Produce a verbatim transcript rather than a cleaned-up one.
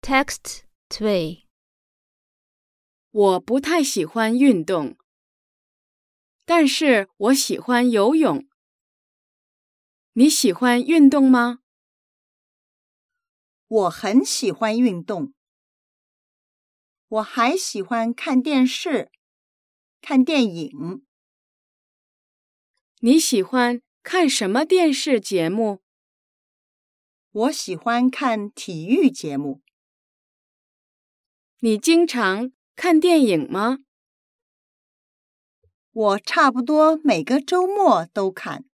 Tekst twee. 我不太喜欢运动，但是我喜欢游泳。你喜欢运动吗？ 我很喜欢运动。我还喜欢看电视、看电影。 你喜欢看什么电视节目？ 我喜欢看体育节目。 你经常看电影吗？ 我差不多每个周末都看。